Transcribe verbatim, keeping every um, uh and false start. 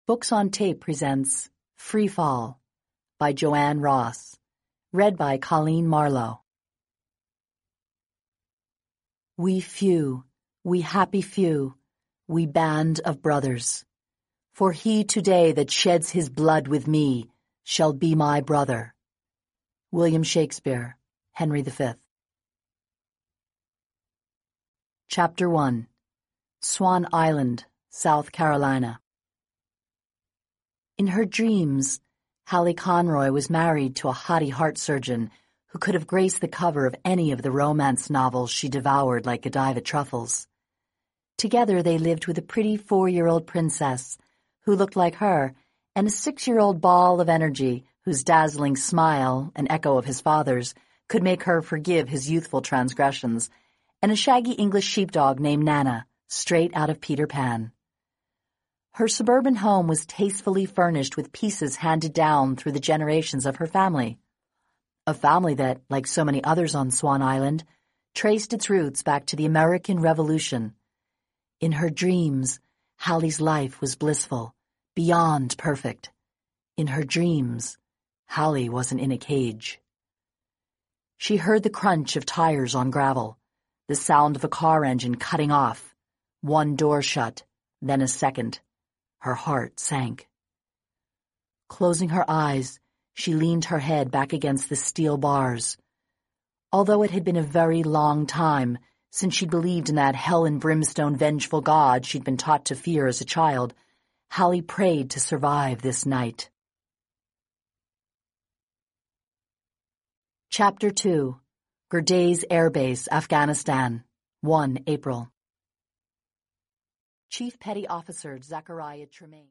Books on Tape presents Free Fall by Joanne Ross, read by Colleen Marlowe. We few, we happy few, we band of brothers. For he today that sheds his blood with me shall be my brother. William Shakespeare, Henry the Fifth. Chapter one. Swan Island, South Carolina. In her dreams, Hallie Conroy was married to a haughty heart surgeon who could have graced the cover of any of the romance novels she devoured like Godiva truffles. Together they lived with a pretty four-year-old princess who looked like her and a six-year-old ball of energy whose dazzling smile, an echo of his father's, could make her forgive his youthful transgressions, and a shaggy English sheepdog named Nana, straight out of Peter Pan. Her suburban home was tastefully furnished with pieces handed down through the generations of her family. A family that, like so many others on Swan Island, traced its roots back to the American Revolution. In her dreams, Hallie's life was blissful, beyond perfect. In her dreams, Hallie wasn't in a cage. She heard the crunch of tires on gravel, the sound of a car engine cutting off, one door shut, then a second. Her heart sank. Closing her eyes, she leaned her head back against the steel bars. Although it had been a very long time since she'd believed in that hell-and-brimstone vengeful God she'd been taught to fear as a child, Hallie prayed to survive this night. Chapter two. Gurday's Air Base, Afghanistan, the first of April. Chief Petty Officer Zachariah Tremaine.